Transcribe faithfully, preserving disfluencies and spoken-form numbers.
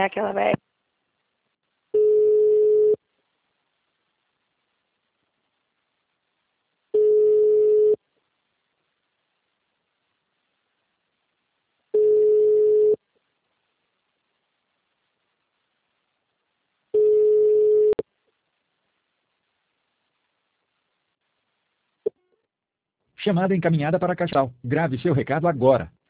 É aquela velha. Chamada encaminhada para Castral. Grave seu recado agora.